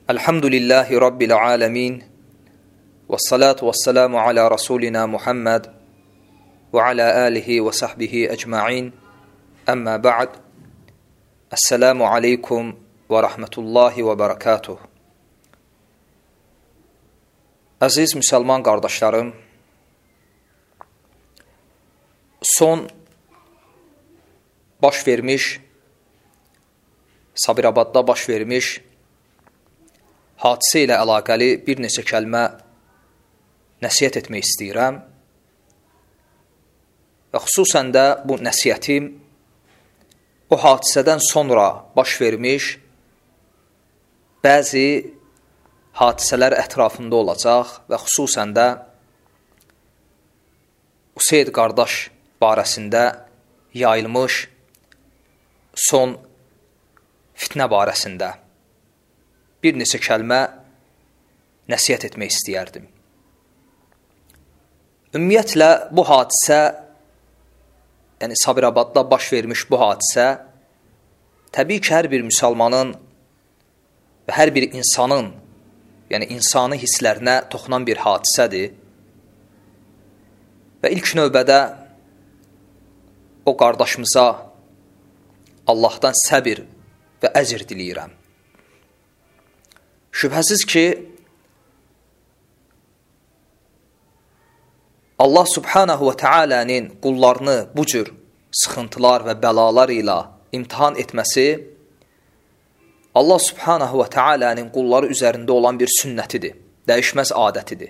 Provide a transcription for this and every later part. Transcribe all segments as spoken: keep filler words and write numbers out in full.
Elhamdülillahi Rabbil alemin. Və salatu və selamu ala Rasulina Muhammed və ala alihi və sahbihi ecma'in. Əmmə ba'd. Esselamu aleykum və rahmetullahi və barakatuh. Əziz müsəlman qardaşlarım, son baş vermiş, Sabirabadda baş vermiş hadisə ilə əlaqəli bir neçə kəlmə nəsiyyət etmək istəyirəm və xüsusən də bu nəsiyyətim o hadisədən sonra baş vermiş bəzi hadisələr ətrafında olacaq və xüsusən də Useyd qardaş barəsində yayılmış son fitnə barəsində bir neçə kəlmə nəsiyyət etmək istəyərdim. Ümumiyyətlə, bu hadisə, yəni Sabirabadda baş vermiş bu hadisə, təbii ki, hər bir müsəlmanın və hər bir insanın, yəni insani hisslərinə toxunan bir hadisədir. Və ilk növbədə o qardaşımıza Allahdan səbir və əcr diləyirəm. Şübhəsiz ki, Allah subhanahu və teala'nın qullarını bu cür sıxıntılar və bəlalar ilə imtihan etməsi Allah subhanahu və teala'nın qulları üzərində olan bir sünnətidir, dəyişməz adətidir.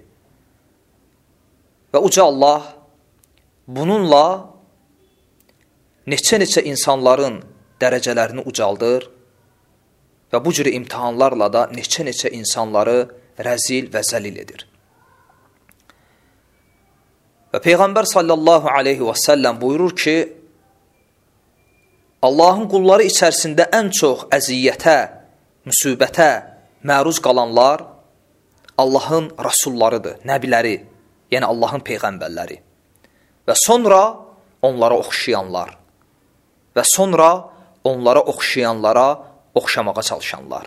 Və uca Allah bununla neçə-neçə insanların dərəcələrini ucaldır və bu cür imtihanlarla da neçə-neçə insanları rəzil və zəlil edir. Və Peyğəmbər sallallahu aleyhi və səlləm buyurur ki, Allahın qulları içərisində ən çox əziyyətə, müsibətə məruz qalanlar Allahın rasullarıdır, nəbiləri, yəni Allahın peyğəmbərləri. Və sonra onlara oxşayanlar və sonra onlara oxşayanlara oxşamağa çalışanlar.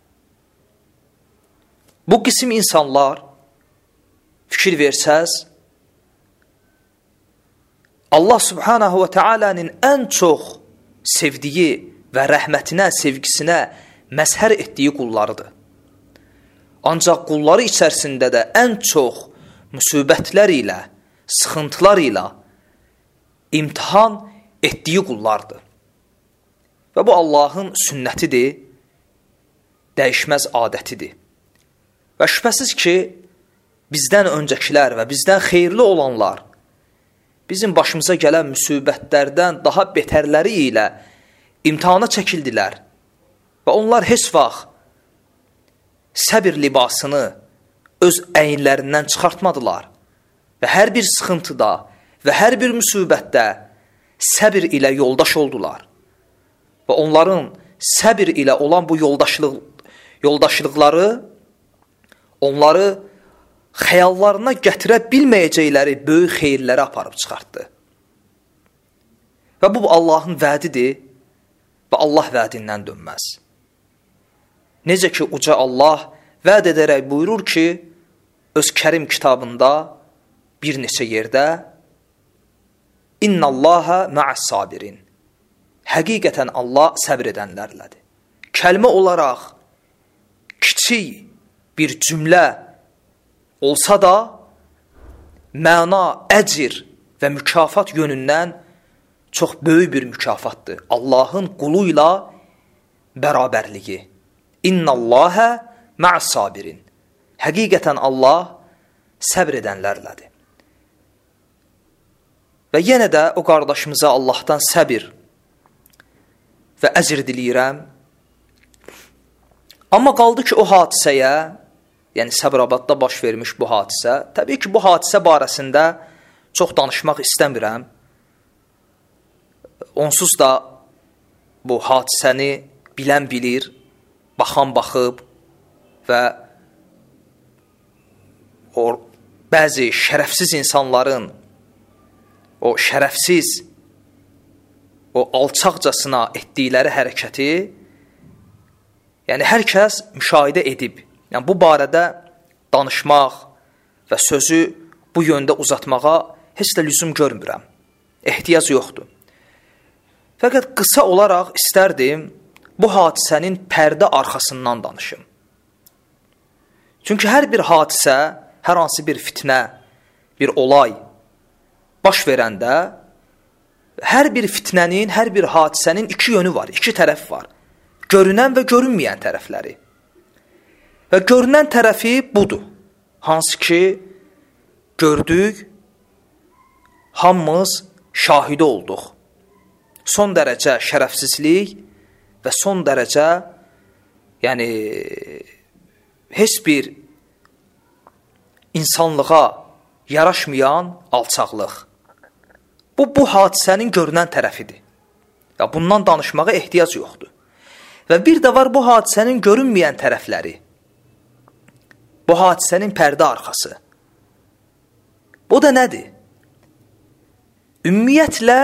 Bu qisim insanlar, fikir versəz, Allah subhanahu və teala'nın ən çox sevdiyi və rəhmətinə, sevgisinə məzhər etdiyi qullarıdır. Ancaq qulları içərisində də ən çox müsibətlər ilə, sıxıntılar ilə imtihan etdiyi qullardır. Və bu Allahın sünnətidir, dəyişməz adətidir. Və şübhəsiz ki, bizdən öncəkilər və bizdən xeyirli olanlar bizim başımıza gələn müsibətlərdən daha betərləri ilə imtihana çəkildilər. Və onlar heç vaxt səbir libasını öz əyinlərindən çıxartmadılar. Və hər bir sıxıntıda və hər bir müsibətdə səbir ilə yoldaş oldular. Və onların səbir ilə olan bu yoldaşlıq, yoldaşlıqları onları xəyallarına gətirə bilməyəcəkləri böyük xeyirləri aparıb çıxartdı. Və bu Allahın vədidir və Allah vədindən dönməz. Necə ki, uca Allah vəd edərək buyurur ki, öz Kərim kitabında bir neçə yerdə İnnallaha ma'as-sabirin. Həqiqətən Allah səbr edənlərlədir. Kəlmə olaraq kiçik bir cümlə olsa da, məna, əcr və mükafat yönündən çox böyük bir mükafatdır. Allahın qulu ilə bərabərliyi. İnnallaha ma'as-sabirin. Həqiqətən Allah səbr edənlərlədir. Və yenə də o qardaşımıza Allahdan səbir və əcr diləyirəm. Amma qaldı ki, o hadisəyə, yəni Sabirabadda baş vermiş bu hadisə, təbii ki, bu hadisə barəsində çox danışmaq istəmirəm. Onsuz da bu hadisəni bilən bilir, baxan baxıb və o bəzi şərəfsiz insanların o şərəfsiz, o alçaqcasına etdikləri hərəkəti yəni hər kəs müşahidə edib. Yəni bu barədə danışmaq və sözü bu yöndə uzatmağa heç də lüzum görmürəm. Ehtiyac yoxdur. Fəqət qısa olaraq istərdim bu hadisənin pərdə arxasından danışım. Çünki hər bir hadisə, hər hansı bir fitnə, bir olay baş verəndə, hər bir fitnənin, hər bir hadisənin iki yönü var, iki tərəf var. Görünən və görünməyən tərəfləri. Və görünən tərəfi budur. Hansı ki, gördük, hamımız şahidi olduq. Son dərəcə şərəfsizlik və son dərəcə, yəni, heç bir insanlığa yaraşmayan alçaqlıq. Bu, bu hadisənin görünən tərəfidir. Və bundan danışmağa ehtiyac yoxdur. Və bir də var bu hadisənin görünməyən tərəfləri. Bu hadisənin pərdə arxası. Bu da nədir? Ümumiyyətlə,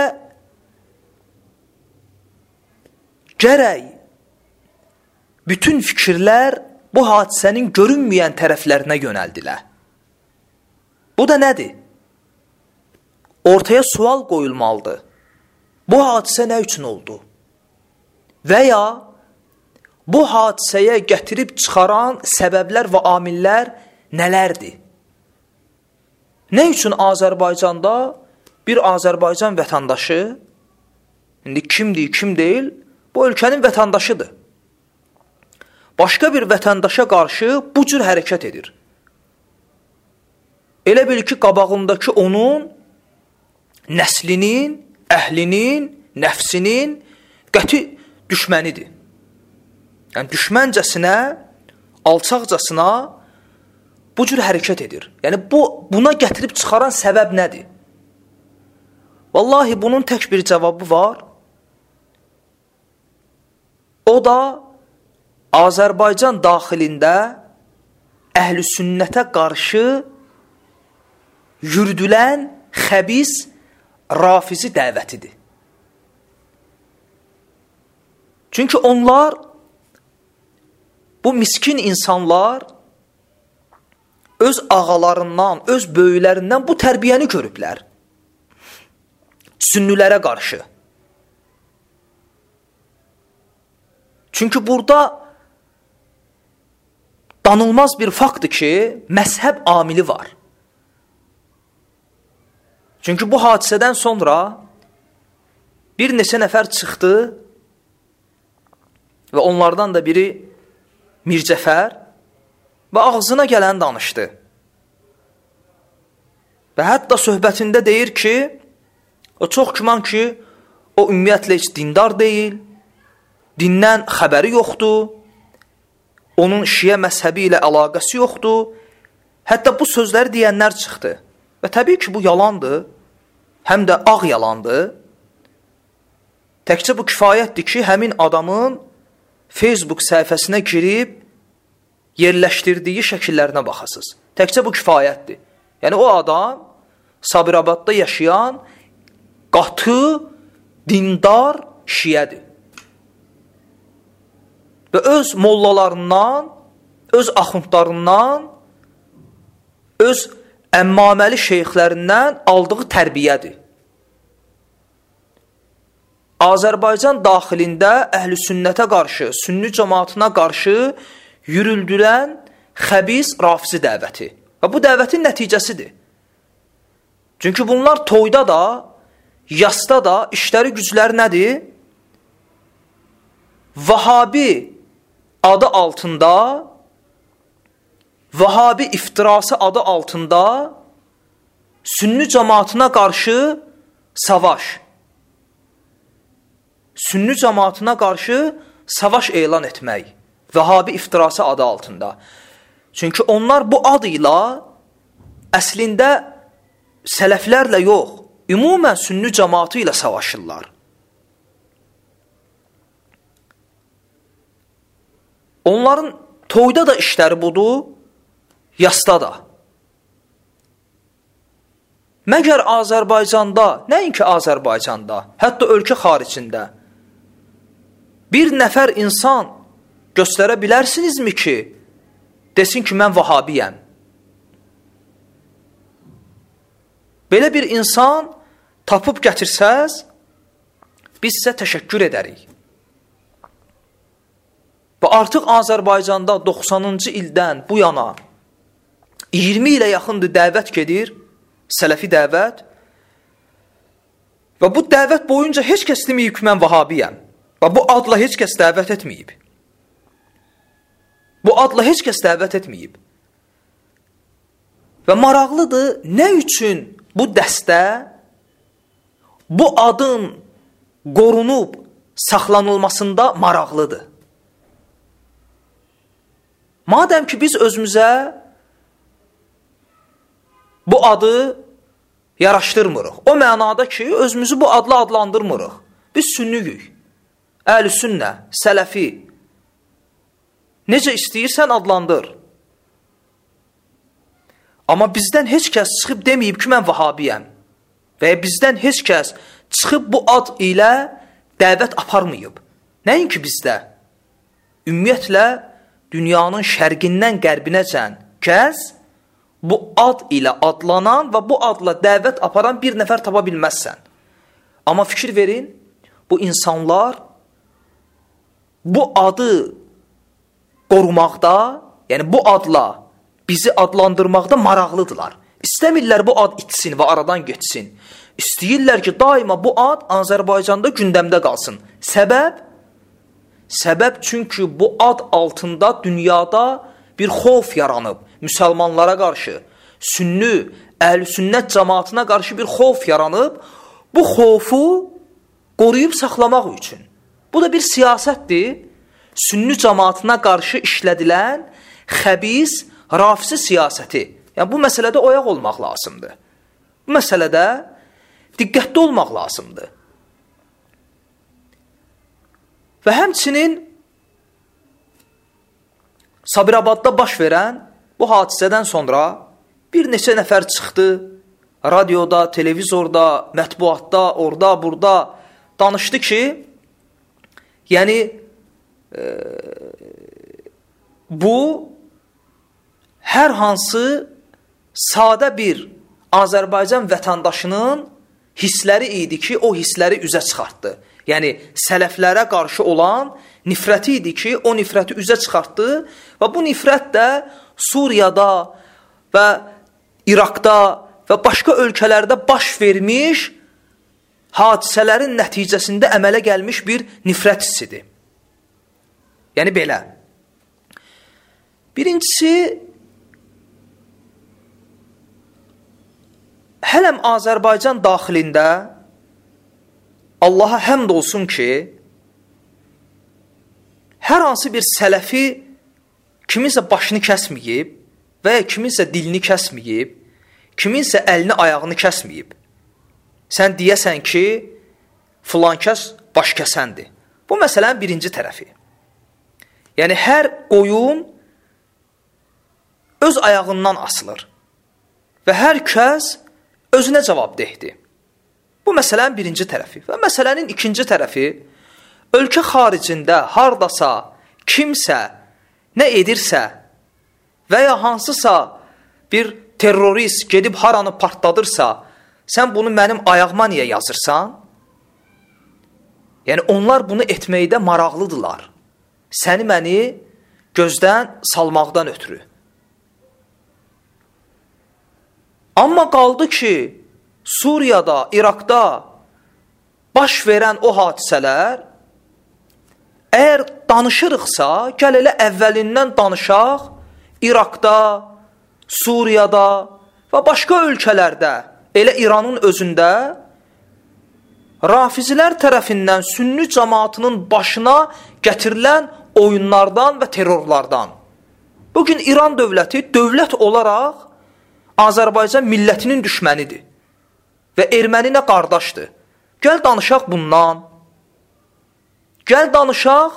gərək bütün fikirlər bu hadisənin görünməyən tərəflərinə yönəldilər. Bu da nədir? Ortaya sual qoyulmalıdır. Bu hadisə nə üçün oldu? Və ya bu hadisəyə gətirib çıxaran səbəblər və amillər nələrdir? Nə üçün Azərbaycanda bir Azərbaycan vətəndaşı, indi kimdir, kim deyil, bu ölkənin vətəndaşıdır. Başqa bir vətəndaşa qarşı bu cür hərəkət edir. Elə bil ki, qabağındakı onun nəslinin, əhlinin, nəfsinin qəti düşmənidir. Yəni, düşməncəsinə, alçaqcasına bu cür hərəkət edir. Yəni, bu, buna gətirib çıxaran səbəb nədir? Vallahi, bunun tək bir cavabı var. O da Azərbaycan daxilində əhl-i sünnətə qarşı yürüdülən xəbis, rafizi dəvətidir. Çünki onlar, bu miskin insanlar öz ağalarından, öz böyüklərindən bu tərbiyəni görüblər. Sünnilərə qarşı. Çünki burada danılmaz bir faktdır ki, məzhəb amili var. Çünki bu hadisədən sonra bir neçə nəfər çıxdı və onlardan da biri Mircəfər və ağzına gələn danışdı. Və hətta söhbətində deyir ki, o çox güman ki, o ümumiyyətlə heç dindar deyil, dindən xəbəri yoxdur, onun şiə məzhəbi ilə əlaqəsi yoxdur. Hətta bu sözləri deyənlər çıxdı. Və təbii ki, bu yalandır, həm də ağ yalandır. Təkcə bu kifayətdir ki, həmin adamın Facebook səhifəsinə girib yerləşdirdiyi şəkillərinə baxasınız. Təkcə bu kifayətdir. Yəni, o adam Sabirabadda yaşayan qatı, dindar şiədir. Və öz mollalarından, öz axundlarından, öz əmmaməli şeyxlərindən aldığı tərbiyədir. Azərbaycan daxilində əhl-i sünnətə qarşı, sünni cəmaatına qarşı yürüldülən xəbis rafizi dəvəti. Və bu dəvətin nəticəsidir. Çünki bunlar toyda da, yasda da işləri gücləri nədir? Vahabi adı altında, Vahabi iftirası adı altında sünni cəmaatına qarşı savaş. Sünni cəmaatına qarşı savaş elan etmək. Vahabi iftirası adı altında. Çünki onlar bu adı ilə əslində sələflərlə yox, ümumən sünni cəmaatı ilə savaşırlar. Onların toyda da işləri budur, yasda da. Məgər Azərbaycanda, nəinki Azərbaycanda, hətta ölkə xaricində bir nəfər insan göstərə bilərsinizmi ki, desin ki, mən vahabiyəm? Belə bir insan tapıb gətirsəz, biz sizə təşəkkür edərik. Və artıq Azərbaycanda doxsanıncı ildən bu yana iyirmi ilə yaxındır dəvət gedir, sələfi dəvət. Və bu dəvət boyunca heç kəs deməyib ki, mən vahabiyəm. Və bu adla heç kəs dəvət etməyib. Bu adla heç kəs dəvət etməyib. Və maraqlıdır, nə üçün bu dəstə bu adın qorunub saxlanılmasında maraqlıdır? Madəm ki, biz özümüzə bu adı yaraşdırmırıq. O mənada ki, özümüzü bu adla adlandırmırıq. Biz sünniyik, əhl-i sünnə, sələfi. Necə istəyirsən adlandır. Amma bizdən heç kəs çıxıb deməyib ki, mən vahabiyəm. Və bizdən heç kəs çıxıb bu ad ilə dəvət aparmayıb. Nəinki bizdə? Ümumiyyətlə, dünyanın şərqindən qərbinəcən kəs bu ad ilə adlanan və bu adla dəvət aparan bir nəfər tapa bilməzsən. Amma fikir verin, bu insanlar bu adı qorumaqda, yəni bu adla bizi adlandırmaqda maraqlıdırlar. İstəmirlər bu ad itsin və aradan geçsin. İstəyirlər ki, daima bu ad Azərbaycanda gündəmdə qalsın. Səbəb? Səbəb çünki bu ad altında dünyada bir xof yaranıb. Müsəlmanlara qarşı, sünni, əhl-i sünnət cəmaatına qarşı bir xof yaranıb. Bu xofu qoruyub saxlamaq üçün. Bu da bir siyasətdir. Sünni cəmaatına qarşı işlədilən xəbis, rafisi siyasəti. Yəni, bu məsələdə oyaq olmaq lazımdır. Bu məsələdə diqqətli olmaq lazımdır. Və həmçinin Sabirabadda baş verən bu hadisədən sonra bir neçə nəfər çıxdı, radioda, televizorda, mətbuatda, orada, burada danışdı ki, yəni e, bu hər hansı sadə bir Azərbaycan vətəndaşının hissləri idi ki, o hissləri üzə çıxartdı. Yəni, sələflərə qarşı olan nifrəti idi ki, o nifrəti üzə çıxartdı və bu nifrət də Suriyada və İraqda və başqa ölkələrdə baş vermiş hadisələrin nəticəsində əmələ gəlmiş bir nifrət hissidir. Yəni, belə. Birincisi, hələm Azərbaycan daxilində Allaha həmd olsun ki, hər hansı bir sələfi kiminsə başını kəsməyib və ya kiminsə dilini kəsməyib, kiminsə əlini ayağını kəsməyib. Sən deyəsən ki, filan kəs baş kəsəndir. Bu məsələnin birinci tərəfi. Yəni, hər qoyun öz ayağından asılır və hər kəs özünə cavabdehdir. Bu məsələnin birinci tərəfi. Və məsələnin ikinci tərəfi, ölkə xaricində hardasa kimsə nə edirsə və ya hansısa bir terrorist gedib haranı partladırsa, sən bunu mənim ayağıma niyə yazırsan? Yəni, onlar bunu etməkdə maraqlıdırlar. Səni məni gözdən salmaqdan ötürü. Amma qaldı ki, Suriyada, İraqda baş verən o hadisələr, əgər danışırıqsa, gəl elə əvvəlindən danışaq, İraqda, Suriyada və başqa ölkələrdə, elə İranın özündə, rafizilər tərəfindən sünni cəmaatının başına gətirilən oyunlardan və terrorlardan. Bugün İran dövləti dövlət olaraq Azərbaycan millətinin düşmənidir. Və erməni nə qardaşdır. Gəl danışaq bundan. Gəl danışaq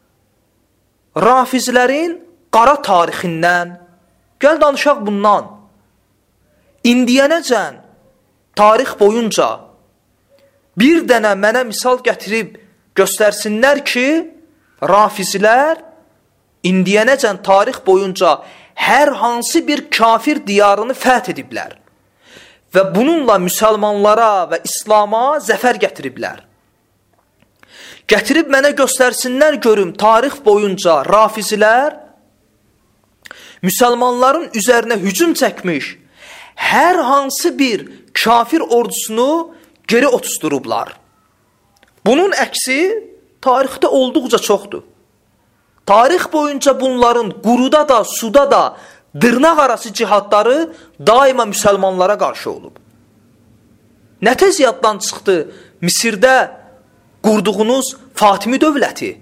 rafizlərin qara tarixindən. Gəl danışaq bundan. İndiyənəcən tarix boyunca bir dənə mənə misal gətirib göstərsinlər ki, rafizlər indiyənəcən tarix boyunca hər hansı bir kafir diyarını fəth ediblər və bununla müsəlmanlara və İslama zəfər gətiriblər. Gətirib mənə göstərsinlər görüm, tarix boyunca rafizilər müsəlmanların üzərinə hücum çəkmiş hər hansı bir kafir ordusunu geri oturdurublar. Bunun əksi tarixdə olduqca çoxdur. Tarix boyunca bunların quruda da, suda da dırnaq arası cihadları daima müsəlmanlara qarşı olub. Nə tez yaddan çıxdı Misirdə qurduğunuz Fatimi dövləti?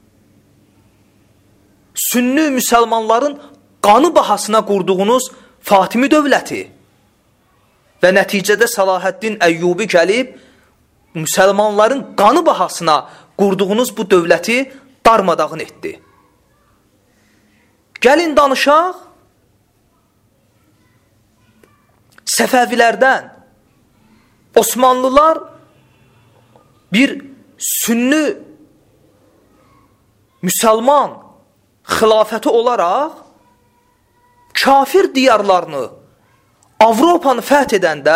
Sünni müsəlmanların qanı bahasına qurduğunuz Fatimi dövləti və nəticədə Salahəddin Əyyubi gəlib müsəlmanların qanı bahasına qurduğunuz bu dövləti darmadağın etdi. Gəlin danışaq Səfəvilərdən. Osmanlılar bir sünni müsəlman xilafəti olaraq kafir diyarlarını, Avropanı fəth edəndə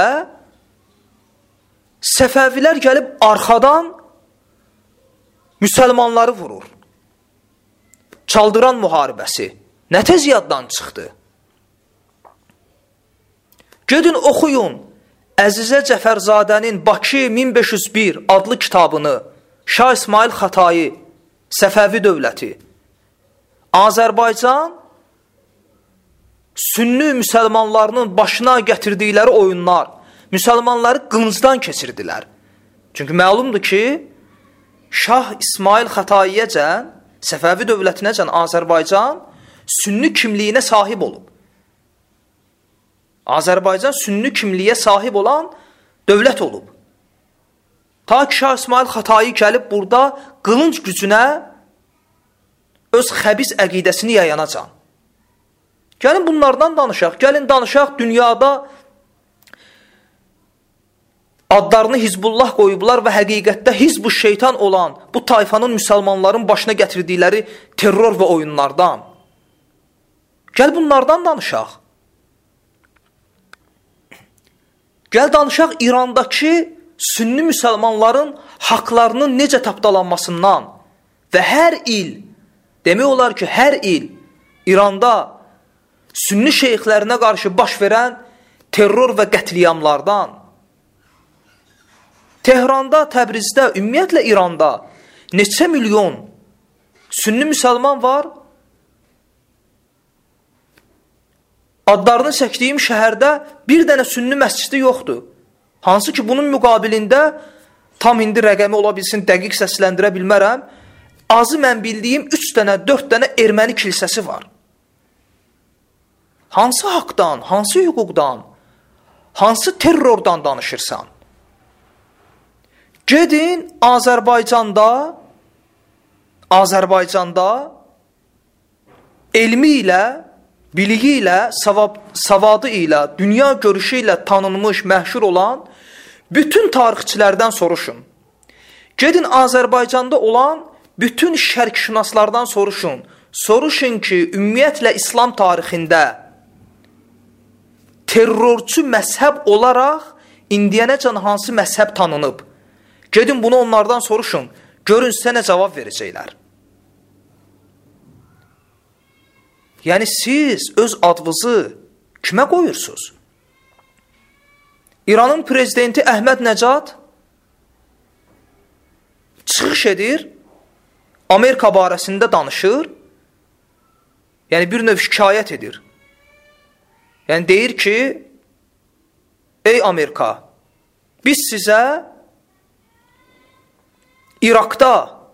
Səfəvilər gəlib arxadan müsəlmanları vurur. Çaldıran müharibəsi nə tez yaddan çıxdı? Gedin oxuyun Əzizə Cəfərzadənin Bakı min beş yüz bir adlı kitabını, Şah İsmail Xətai, Səfəvi dövləti. Azərbaycan sünni müsəlmanlarının başına gətirdikləri oyunlar, müsəlmanları qılıncdan keçirdilər. Çünki məlumdur ki, Şah İsmail Xətaiyəcən, Səfəvi dövlətinəcən Azərbaycan sünni kimliyinə sahib olub. Azərbaycan sünni kimliyə sahib olan dövlət olub. Ta ki, Şah İsmail Xətai gəlib burada qılınc gücünə öz xəbis əqidəsini yayanacaq. Gəlin bunlardan danışaq. Gəlin danışaq dünyada adlarını Hizbullah qoyublar və həqiqətdə Hizb-ı şeytan olan bu tayfanın müsəlmanların başına gətirdikləri terror və oyunlardan. Gəl bunlardan danışaq. Gəl danışaq İrandakı sünni müsəlmanların haqlarının necə tapdalanmasından və hər il, demək olar ki, hər il İranda sünni şeyxlərinə qarşı baş verən terror və qətliyamlardan, Tehranda, Təbrizdə, ümumiyyətlə İranda neçə milyon sünni müsəlman var? Adlarını çəkdiyim şəhərdə bir dənə sünni məscidi yoxdur. Hansı ki, bunun müqabilində tam indi rəqəmi ola bilsin, dəqiq səsləndirə bilmərəm. Azı mən bildiyim üç dənə, dörd dənə erməni kilsəsi var. Hansı haqdan, hansı hüquqdan, hansı terrordan danışırsan? Gedin Azərbaycanda, Azərbaycanda elmi ilə, biliyi ilə, savab, savadı ilə, dünya görüşü ilə tanınmış, məşhur olan bütün tarixçilərdən soruşun. Gedin Azərbaycanda olan bütün şərqşünaslardan soruşun. Soruşun ki, ümumiyyətlə İslam tarixində terrorçu məzhəb olaraq indiyənəcən hansı məzhəb tanınıb? Gedin bunu onlardan soruşun. Görün sizə nə cavab verəcəklər. Yəni siz öz adınızı kimə qoyursunuz? İranın prezidenti Əhməd Nəcad çıxış edir, Amerika barəsində danışır, yəni bir növ şikayət edir. Yəni deyir ki, ey Amerika, biz sizə İraqda,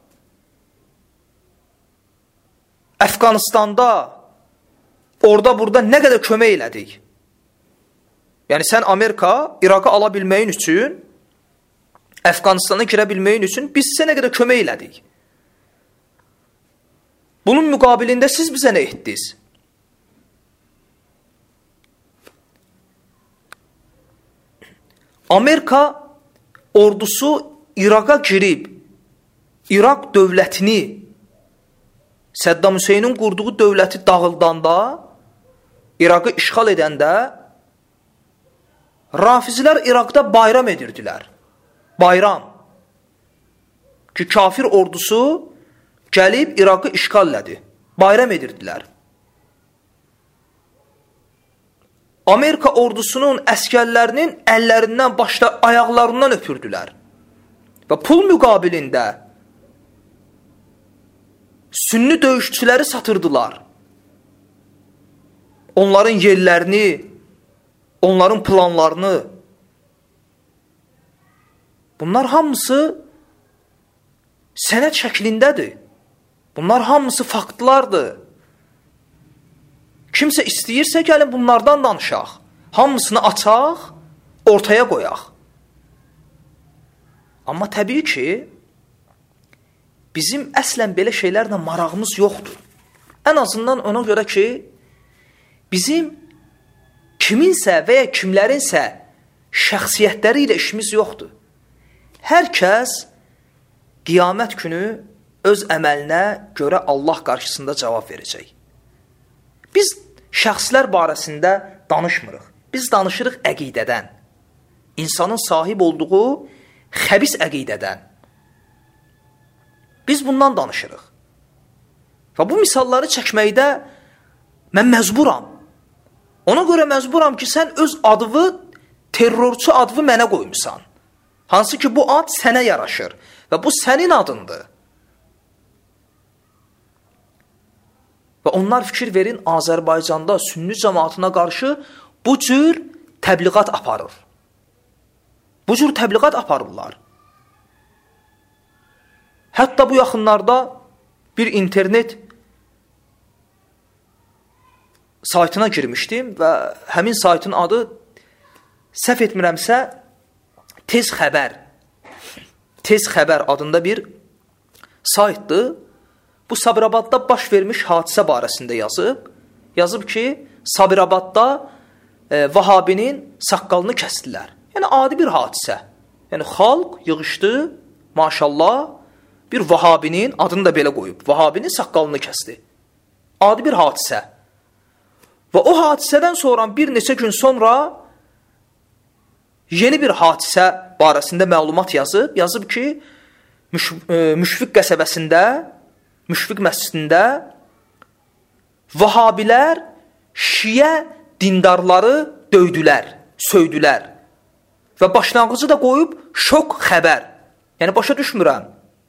Əfqanistanda, orada burada nə qədər kömək elədik. Yəni sən Amerika, İraqı ala bilməyin üçün, Əfqanistana girə bilməyin üçün biz sizə nə qədər kömək elədik. Bunun müqabilində siz bizə nə etdiniz? Amerika ordusu İraqa girib, İraq dövlətini Səddam Hüseynin qurduğu dövləti dağıldanda, İraqı işğal edəndə, Rafizlər İraqda bayram edirdilər. Bayram. Ki, kafir ordusu gəlib İraqı işğal elədi. Bayram edirdilər. Amerika ordusunun əskərlərinin əllərindən, başda ayaqlarından öpürdülər. Və pul müqabilində sünni döyüşçüləri satırdılar. Onların yerlərini, onların planlarını. Bunlar hamısı sənəd şəklindədir. Bunlar hamısı faktlardır. Kimsə istəyirsə, gəlin bunlardan danışaq. Hamısını açaq, ortaya qoyaq. Amma təbii ki, bizim əslən belə şeylərlə marağımız yoxdur. Ən azından ona görə ki, bizim kiminsə və ya kimlərinsə şəxsiyyətləri ilə işimiz yoxdur. Hər kəs qiyamət günü öz əməlinə görə Allah qarşısında cavab verəcək. Biz şəxslər barəsində danışmırıq. Biz danışırıq əqidədən. İnsanın sahib olduğu xəbis əqidədən. Biz bundan danışırıq. Və bu misalları çəkməkdə mən məcburam. Ona görə məcburam ki, sən öz adını, terrorçu adını mənə qoymusan. Hansı ki, bu ad sənə yaraşır və bu sənin adındır. Və onlar fikir verin, Azərbaycanda sünni cəmaatına qarşı bu cür təbliğat aparır. Bu cür təbliğat aparırlar. Hətta bu yaxınlarda bir internet saytına girmişdim və həmin saytın adı, səhv etmirəmsə, Tez Xəbər. Tez Xəbər adında bir saytdır. Bu Sabirabadda baş vermiş hadisə barəsində yazıb. Yazıb ki, Sabirabadda e, Vahabinin saqqalını kəsdilər. Yəni, adi bir hadisə. Yəni, xalq yığışdı, maşallah, bir Vahabinin, adını da belə qoyub, Vahabinin saqqalını kəsdi. Adi bir hadisə. Və o hadisədən sonra, bir neçə gün sonra, yeni bir hadisə barəsində məlumat yazıb. Yazıb ki, Müş e, Müşfiq qəsəbəsində, Müşfiq məscidində Vahabilər Şiə dindarları döydülər, söydülər. Və başlanğıcı da qoyub şok xəbər. Yəni, başa düşmürəm.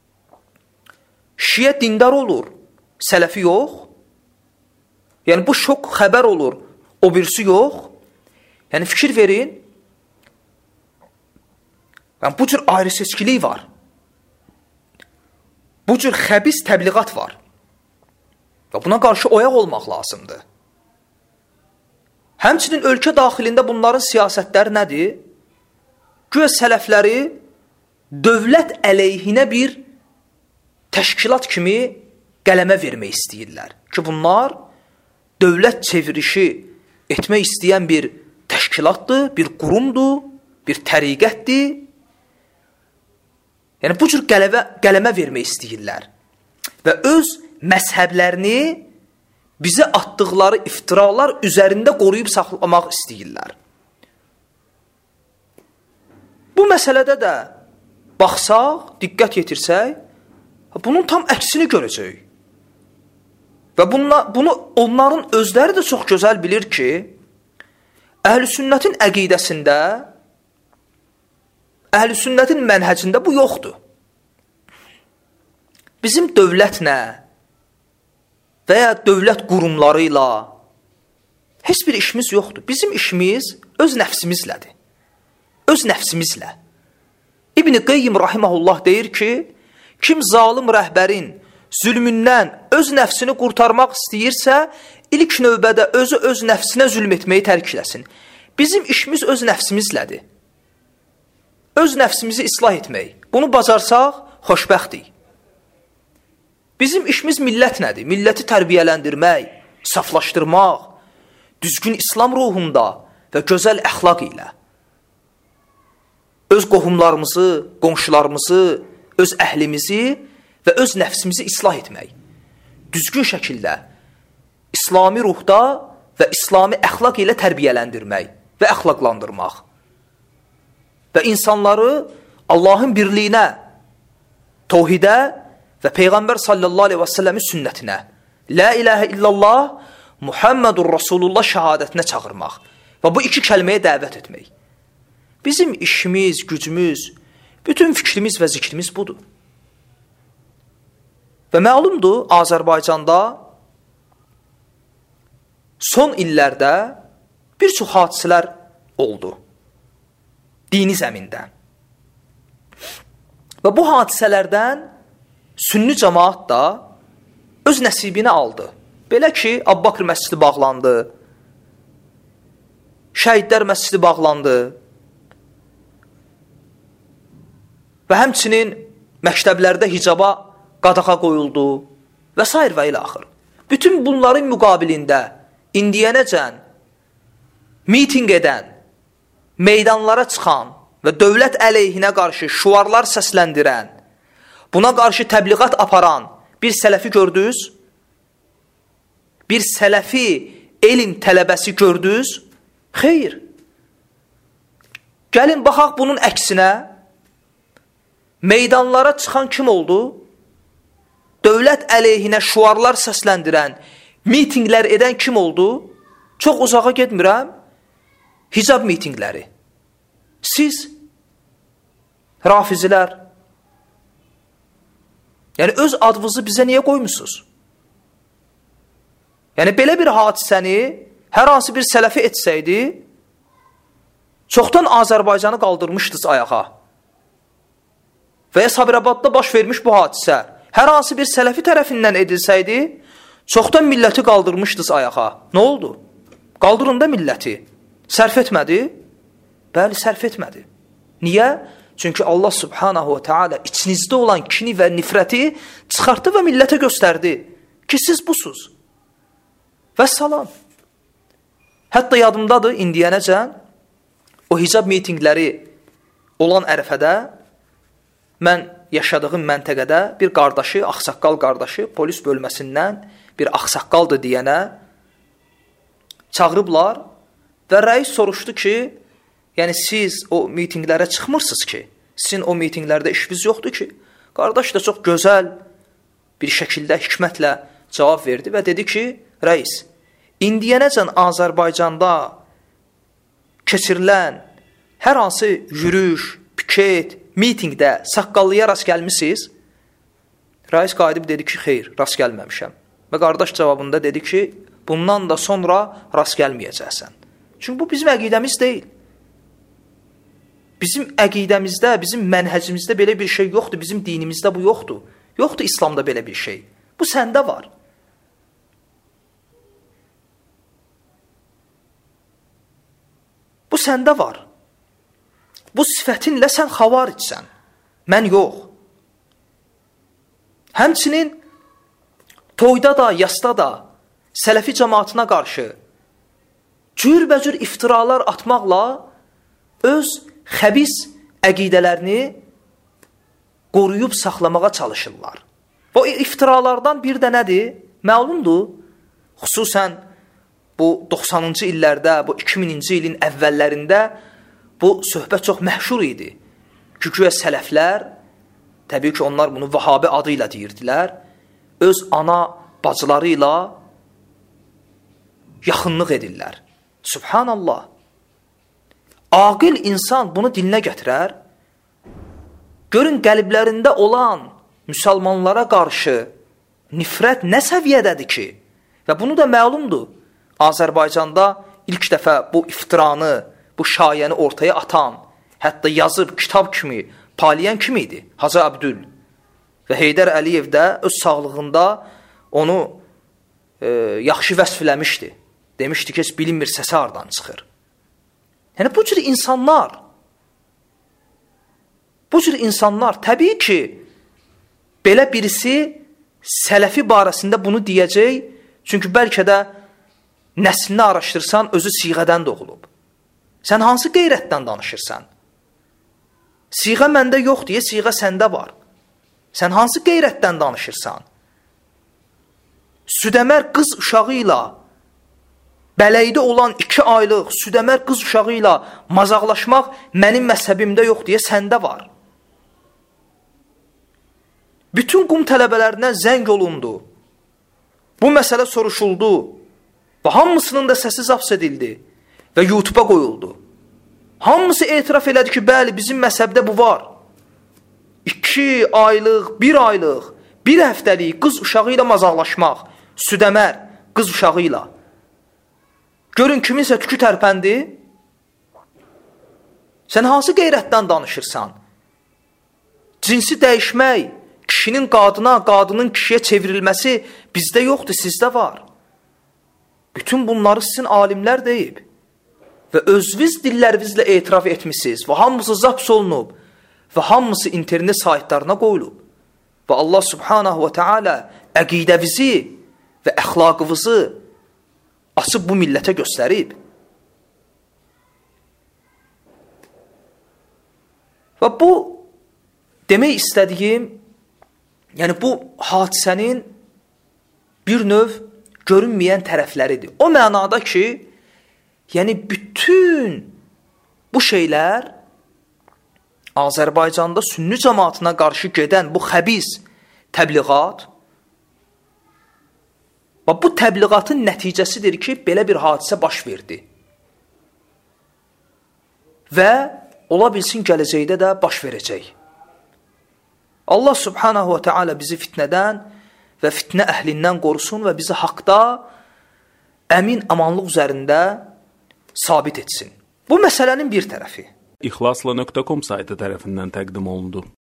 Şiə dindar olur, sələfi yox. Yəni, bu şok xəbər olur, o birisi yox. Yəni, fikir verin. Yəni, bu cür ayrı seçkilik var. Bu cür xəbis təbliğat var. Və buna qarşı oyaq olmaq lazımdır. Həmçinin ölkə daxilində bunların siyasətləri nədir? Güya sələfləri dövlət əleyhinə bir təşkilat kimi qələmə vermək istəyirlər. Ki, bunlar dövlət çevirişi etmək istəyən bir təşkilatdır, bir qurumdur, bir təriqətdir. Yəni, bu cür qələmə, qələmə vermək istəyirlər. Və öz məzhəblərini bizə atdıqları iftiralar üzərində qoruyub saxlamaq istəyirlər. Bu məsələdə də baxsaq, diqqət yetirsək, bunun tam əksini görəcək. Və bunla, bunu onların özləri də çox gözəl bilir ki, əhl-i sünnətin əqidəsində, əhl-i sünnətin mənhəcində bu yoxdur. Bizim dövlətlə və ya dövlət qurumları ilə heç bir işimiz yoxdur. Bizim işimiz öz nəfsimizlədir. Öz nəfsimizlə. İbn-i Qeyyim rahiməhullah deyir ki, kim zalim rəhbərin zülmündən öz nəfsini qurtarmaq istəyirsə, ilk növbədə özü öz nəfsinə zülm etməyi tərk eləsin. Bizim işimiz öz nəfsimizlədir. Öz nəfsimizi islah etmək. Bunu bacarsaq, xoşbəxtik. Bizim işimiz millət nədir? Milləti tərbiyələndirmək, saflaşdırmaq, düzgün İslam ruhunda və gözəl əxlaq ilə. Öz qohumlarımızı, qonşularımızı, öz əhlimizi və öz nəfsimizi islah etmək. düzgün şəkildə İslami ruhda və İslami əxlaq ilə tərbiyələndirmək və əxlaqlandırmaq və insanları Allahın birliyinə, təvhidə və Peyğəmbər sallallahu aleyhi və səlləmin sünnətinə, la ilahə illallah, Muhammedur Rasulullah şəhadətinə çağırmaq və bu iki kəlməyə dəvət etmək. Bizim işimiz, gücümüz, bütün fikrimiz və zikrimiz budur. Və məlumdur, Azərbaycanda son illərdə bir çox hadisələr oldu dini zəmində. Və bu hadisələrdən sünni cəmaat da öz nəsibini aldı. Belə ki, Abbaqr məscidi bağlandı, Şəhidlər məscidi bağlandı və həmçinin məktəblərdə hicaba qadağa qoyuldu və s. və ilə axır. Bütün bunların müqabilində indiyənəcən miting edən, meydanlara çıxan və dövlət əleyhinə qarşı şüarlar səsləndirən, buna qarşı təbliğat aparan bir sələfi gördünüz? Bir sələfi elm tələbəsi gördünüz? Xeyr. Gəlin, baxaq bunun əksinə. Meydanlara çıxan kim oldu? Dövlət əleyhinə şüarlar səsləndirən, mitinglər edən kim oldu? Çox uzağa getmirəm. Hicab mitingləri. Siz, rafizilər, yəni öz adınızı bizə niyə qoymusunuz? Yəni belə bir hadisəni hər hansı bir sələfi etsəydi, çoxdan Azərbaycanı qaldırmışdınız ayağa. Və ya Sabirabadda baş vermiş bu hadisə hər hansı bir sələfi tərəfindən edilsəydi, çoxdan milləti qaldırmışdınız ayağa. Nə oldu? Qaldırın da milləti. Sərf etmədi? Bəli, sərf etmədi. Niyə? Çünki Allah subhanahu və teala içinizdə olan kini və nifrəti çıxartdı və millətə göstərdi ki, siz busuz. Və salam. Hətta yadımdadır, indiyənəcən o hicab mitingləri olan ərəfədə mən yaşadığım məntəqədə bir qardaşı, axsaqqal qardaşı polis bölməsindən bir axsaqqaldır deyənə çağırıblar və rəis soruşdu ki, yəni siz o mitinglərə çıxmırsınız ki, sizin o mitinglərdə işiniz yoxdur ki. Qardaş da çox gözəl bir şəkildə, hikmətlə cavab verdi və dedi ki, rəis, indiyənəcən Azərbaycanda keçirilən hər hansı yürüyüş, piket, mitingdə saqqallıya rast gəlmişsiniz? Rəis qayıdıb dedi ki, xeyr, rast gəlməmişəm. Və qardaş cavabında dedi ki, bundan da sonra rast gəlməyəcəksən. Çünki bu bizim əqidəmiz deyil. Bizim əqidəmizdə, bizim mənhəcimizdə belə bir şey yoxdur, bizim dinimizdə bu yoxdur. Yoxdur İslamda belə bir şey. Bu səndə var. Bu səndə var. Bu sifətinlə sən xavaricsən. Mən yox. Həmçinin toyda da, yasda da sələfi cəmaatına qarşı cürbəcür iftiralar atmaqla öz xəbis əqidələrini qoruyub saxlamağa çalışırlar. O iftiralardan bir də nədir? Məlumdur. Xüsusən bu doxsanıncı illərdə, bu iki mininci ilin əvvəllərində bu söhbət çox məhşur idi. Güya sələflər, təbii ki onlar bunu Vahabi adı ilə deyirdilər, öz ana bacıları ilə yaxınlıq edirlər. Subhanallah. Aqil insan bunu dilinə gətirər. Görün qəlblərində olan müsəlmanlara qarşı nifrət nə səviyyədədir ki? Və bunu da məlumdur. Azərbaycanda ilk dəfə bu iftiranı, bu şayəni ortaya atan, hətta yazıb kitab kimi, paylayan kim idi? Hacı Abdül. Və Heydər Əliyev də öz sağlığında onu e, yaxşı vəsf eləmişdi. Demişdi ki, heç bilinmir səsi hardan çıxır. Yəni bu cür insanlar, bu cür insanlar, təbii ki, belə birisi sələfi barəsində bunu deyəcək, çünki bəlkə də nəslini araşdırsan, özü siğədən doğulub. Sən hansı qeyrətdən danışırsan? Siğə məndə yox deyə, siğə səndə var. Sən hansı qeyrətdən danışırsan? südəmər qız uşağı ilə, bələydə olan iki aylıq südəmər qız uşağı ilə mazaqlaşmaq mənim məzhəbimdə yox deyə səndə var. Bütün qum tələbələrindən zəng olundu. Bu məsələ soruşuldu və hamısının da səsi zaps edildi və YouTube'a qoyuldu. Hamısı etiraf elədi ki, bəli, bizim məzhəbdə bu var. İki aylıq, bir aylıq, bir həftəlik qız uşağı ilə mazaqlaşmaq, südəmər qız uşağı ilə. Görün, kiminsə tükü tərpəndi. Sən hansı qeyrətdən danışırsan? Cinsi dəyişmək, kişinin qadına, qadının kişiyə çevrilməsi bizdə yoxdur, sizdə var. Bütün bunları sizin alimlər deyib. Və özünüz dillərinizlə etiraf etmişsiniz və hamısı zaps olunub və hamısı internet saytlarına qoyulub. Və Allah subhanahu və teala əqidəvizi və əxlaqınızı açıb bu millətə göstərib. Və bu demək istədiyim, yəni bu hadisənin bir növ görünməyən tərəfləridir. O mənada ki, yəni bütün bu şeylər Azərbaycanda sünni cəmaatına qarşı gedən bu xəbis təbliğat və bu təbliğatın nəticəsidir ki, belə bir hadisə baş verdi. Və ola bilsin gələcəkdə də baş verəcək. Allah subhanahu və teala bizi fitnədən və fitnə əhlindən qorusun və bizi haqda əmin amanlıq üzərində sabit etsin. Bu məsələnin bir tərəfi. İxlasla nöqtə com saytı tərəfindən təqdim olundu.